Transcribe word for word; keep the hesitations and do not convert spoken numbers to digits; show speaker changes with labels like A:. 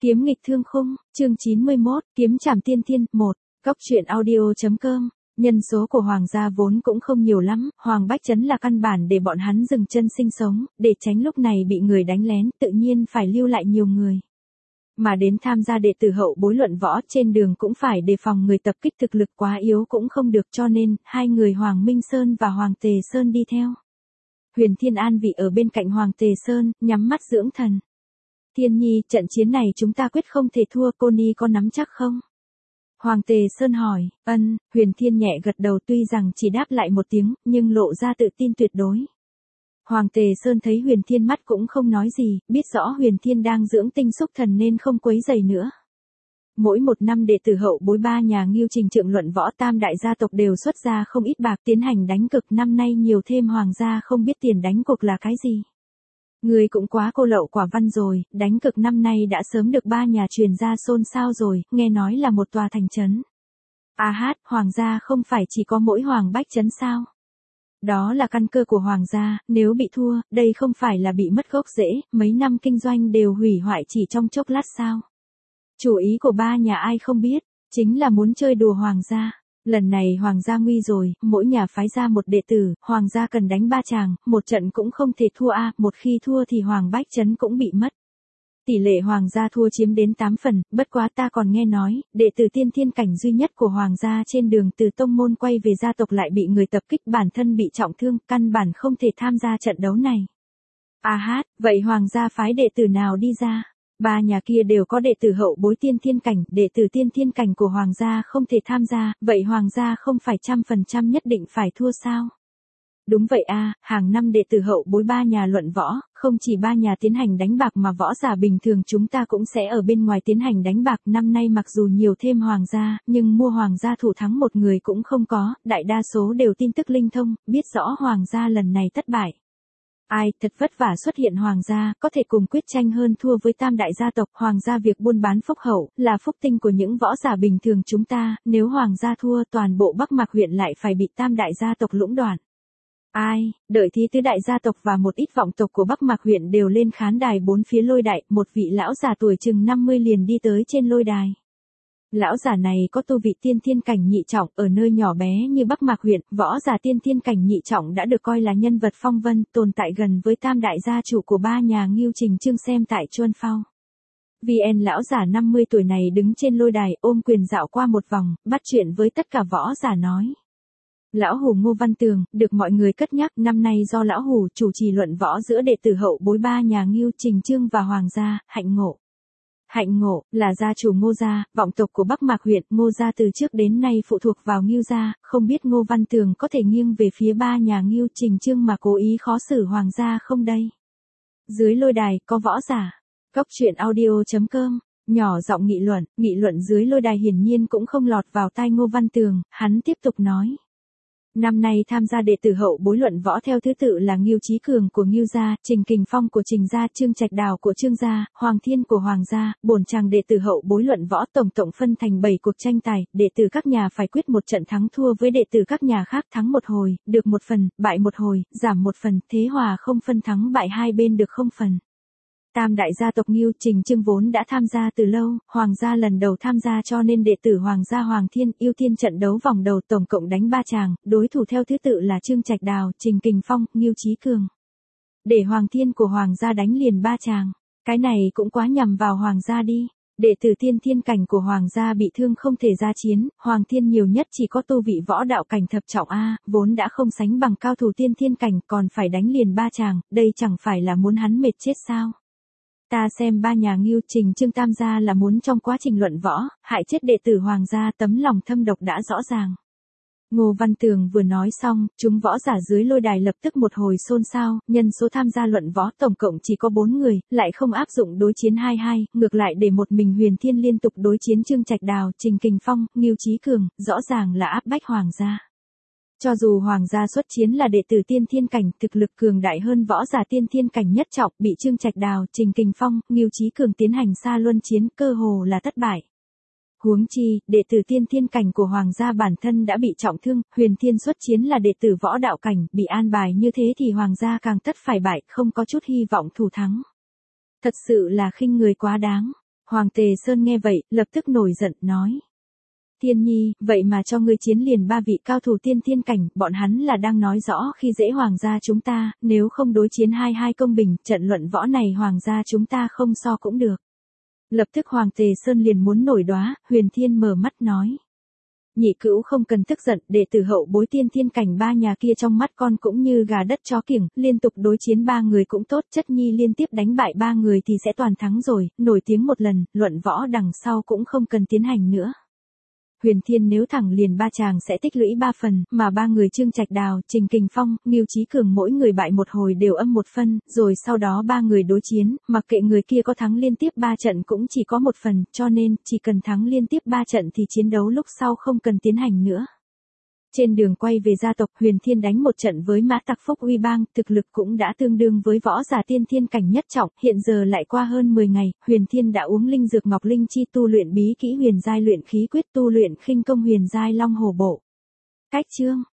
A: Kiếm nghịch thương khung, chương chín mươi mốt, kiếm trảm tiên thiên, một, góc truyện audio.com. Nhân số của Hoàng gia vốn cũng không nhiều lắm, Hoàng Bách Trấn là căn bản để bọn hắn dừng chân sinh sống, để tránh lúc này bị người đánh lén, tự nhiên phải lưu lại nhiều người. Mà đến tham gia đệ tử hậu bối luận võ trên đường cũng phải đề phòng người tập kích thực lực quá yếu cũng không được, cho nên, hai người Hoàng Minh Sơn và Hoàng Tề Sơn đi theo. Huyền Thiên an vị ở bên cạnh Hoàng Tề Sơn, nhắm mắt dưỡng thần. Thiên Nhi, trận chiến này chúng ta quyết không thể thua, cô Ni có nắm chắc không? Hoàng Tề Sơn hỏi. Ân, Huyền Thiên nhẹ gật đầu, tuy rằng chỉ đáp lại một tiếng, nhưng lộ ra tự tin tuyệt đối. Hoàng Tề Sơn thấy Huyền Thiên mắt cũng không nói gì, biết rõ Huyền Thiên đang dưỡng tinh xúc thần nên không quấy rầy nữa. Mỗi một năm đệ tử hậu bối ba nhà Ngưu Trình Trượng luận võ tam đại gia tộc đều xuất ra không ít bạc tiến hành đánh cược, năm nay nhiều thêm Hoàng gia không biết tiền đánh cuộc là cái gì. Người cũng quá cô lậu quả văn rồi, đánh cực năm nay đã sớm được ba nhà truyền ra xôn xao rồi, nghe nói là một tòa thành trấn. A hát, Hoàng gia không phải chỉ có mỗi Hoàng Bách Trấn sao? Đó là căn cơ của Hoàng gia, nếu bị thua, đây không phải là bị mất gốc rễ, mấy năm kinh doanh đều hủy hoại chỉ trong chốc lát sao? Chủ ý của ba nhà ai không biết, chính là muốn chơi đùa Hoàng gia. Lần này Hoàng gia nguy rồi, mỗi nhà phái ra một đệ tử, Hoàng gia cần đánh ba chàng, một trận cũng không thể thua a, à, một khi thua thì Hoàng Bách Trấn cũng bị mất. Tỷ lệ Hoàng gia thua chiếm đến tám phần, bất quá ta còn nghe nói, đệ tử tiên thiên cảnh duy nhất của Hoàng gia trên đường từ tông môn quay về gia tộc lại bị người tập kích, bản thân bị trọng thương, căn bản không thể tham gia trận đấu này. A hát, vậy Hoàng gia phái đệ tử nào đi ra? Ba nhà kia đều có đệ tử hậu bối tiên thiên cảnh, đệ tử tiên thiên cảnh của Hoàng gia không thể tham gia, vậy Hoàng gia không phải trăm phần trăm nhất định phải thua sao? Đúng vậy a, à, hàng năm đệ tử hậu bối ba nhà luận võ, không chỉ ba nhà tiến hành đánh bạc mà võ giả bình thường chúng ta cũng sẽ ở bên ngoài tiến hành đánh bạc, năm nay mặc dù nhiều thêm Hoàng gia, nhưng mua Hoàng gia thủ thắng một người cũng không có, đại đa số đều tin tức linh thông, biết rõ Hoàng gia lần này thất bại. Ai, thật vất vả xuất hiện Hoàng gia, có thể cùng quyết tranh hơn thua với tam đại gia tộc, Hoàng gia việc buôn bán phúc hậu, là phúc tinh của những võ giả bình thường chúng ta, nếu Hoàng gia thua toàn bộ Bắc Mạc huyện lại phải bị tam đại gia tộc lũng đoạn. Ai, đợi thí tứ đại gia tộc và một ít vọng tộc của Bắc Mạc huyện đều lên khán đài bốn phía lôi đại, một vị lão già tuổi chừng năm mươi liền đi tới trên lôi đài. Lão giả này có tu vị tiên thiên cảnh nhị trọng, ở nơi nhỏ bé như Bắc Mạc huyện, võ giả tiên thiên cảnh nhị trọng đã được coi là nhân vật phong vân, tồn tại gần với tam đại gia chủ của ba nhà Ngưu Trình Trương xem tại Chuân Phao. vê en lão giả năm mươi tuổi này đứng trên lôi đài, ôm quyền dạo qua một vòng, bắt chuyện với tất cả võ giả nói. Lão Hù Ngô Văn Tường, được mọi người cất nhắc, năm nay do Lão Hù chủ trì luận võ giữa đệ tử hậu bối ba nhà Ngưu Trình Trương và Hoàng gia, hạnh ngộ. Hạnh ngộ, là gia chủ Ngô gia, vọng tộc của Bắc Mạc huyện, Ngô gia từ trước đến nay phụ thuộc vào Ngưu gia, không biết Ngô Văn Tường có thể nghiêng về phía ba nhà Ngưu Trình Trương mà cố ý khó xử Hoàng gia không đây? Dưới lôi đài, có võ giả. Góc truyện audio.com, nhỏ giọng nghị luận, nghị luận dưới lôi đài hiển nhiên cũng không lọt vào tai Ngô Văn Tường, hắn tiếp tục nói. Năm nay tham gia đệ tử hậu bối luận võ theo thứ tự là Ngưu Chí Cường của Ngưu gia, Trình Kình Phong của Trình gia, Trương Trạch Đào của Trương gia, Hoàng Thiên của Hoàng gia, bổn chàng đệ tử hậu bối luận võ tổng tổng phân thành bảy cuộc tranh tài, đệ tử các nhà phải quyết một trận thắng thua với đệ tử các nhà khác, thắng một hồi, được một phần, bại một hồi, giảm một phần, thế hòa không phân thắng bại hai bên được không phần. Tam đại gia tộc Ngưu Trình Trương vốn đã tham gia từ lâu, Hoàng gia lần đầu tham gia cho nên đệ tử Hoàng gia Hoàng Thiên ưu tiên trận đấu vòng đầu tổng cộng đánh ba chàng, đối thủ theo thứ tự là Trương Trạch Đào, Trình Kình Phong, Ngưu Chí Cường. Để Hoàng Thiên của Hoàng gia đánh liền ba chàng, cái này cũng quá nhằm vào Hoàng gia đi. Đệ tử tiên thiên cảnh của Hoàng gia bị thương không thể ra chiến, Hoàng Thiên nhiều nhất chỉ có tu vị võ đạo cảnh thập trọng A, vốn đã không sánh bằng cao thủ tiên thiên cảnh còn phải đánh liền ba chàng, đây chẳng phải là muốn hắn mệt chết sao? Ta xem ba nhà Ngưu Trình Trương tam gia là muốn trong quá trình luận võ, hại chết đệ tử Hoàng gia, tấm lòng thâm độc đã rõ ràng. Ngô Văn Tường vừa nói xong, chúng võ giả dưới lôi đài lập tức một hồi xôn xao, nhân số tham gia luận võ tổng cộng chỉ có bốn người, lại không áp dụng đối chiến hai hai, ngược lại để một mình Huyền Thiên liên tục đối chiến Trương Trạch Đào, Trình Kình Phong, Ngưu Chí Cường, rõ ràng là áp bách Hoàng gia. Cho dù Hoàng gia xuất chiến là đệ tử tiên thiên cảnh, thực lực cường đại hơn võ giả tiên thiên cảnh nhất trọng, bị Trương Trạch Đào, Trình Kình Phong, Ngưu Chí Cường tiến hành xa luân chiến, cơ hồ là thất bại. Huống chi, đệ tử tiên thiên cảnh của Hoàng gia bản thân đã bị trọng thương, Huyền Thiên xuất chiến là đệ tử võ đạo cảnh, bị an bài như thế thì Hoàng gia càng tất phải bại, không có chút hy vọng thủ thắng. Thật sự là khinh người quá đáng. Hoàng Tề Sơn nghe vậy, lập tức nổi giận, nói. Tiên nhi, vậy mà cho ngươi chiến liền ba vị cao thủ tiên thiên cảnh, bọn hắn là đang nói rõ khi dễ hoàng gia chúng ta, nếu không đối chiến hai hai công bình, trận luận võ này hoàng gia chúng ta không so cũng được. Lập tức Hoàng Tề Sơn liền muốn nổi đoá, Huyền Thiên mở mắt nói. Nhị cữu không cần tức giận, đệ tử hậu bối tiên thiên cảnh ba nhà kia trong mắt con cũng như gà đất chó kiểng, liên tục đối chiến ba người cũng tốt, chất nhi liên tiếp đánh bại ba người thì sẽ toàn thắng rồi, nổi tiếng một lần, luận võ đằng sau cũng không cần tiến hành nữa. Huyền Thiên nếu thẳng liền ba chàng sẽ tích lũy ba phần, mà ba người Trương Trạch Đào, Trình Kình Phong, Ngưu Chí Cường mỗi người bại một hồi đều âm một phân, rồi sau đó ba người đối chiến, mặc kệ người kia có thắng liên tiếp ba trận cũng chỉ có một phần, cho nên, chỉ cần thắng liên tiếp ba trận thì chiến đấu lúc sau không cần tiến hành nữa. Trên đường quay về gia tộc, Huyền Thiên đánh một trận với Mã Tặc Phúc Uy Bang, thực lực cũng đã tương đương với võ giả tiên thiên cảnh nhất trọng, hiện giờ lại qua hơn mười ngày, Huyền Thiên đã uống linh dược Ngọc Linh Chi tu luyện bí kỹ huyền giai luyện khí quyết tu luyện khinh công huyền giai Long Hổ Bộ. Cách chương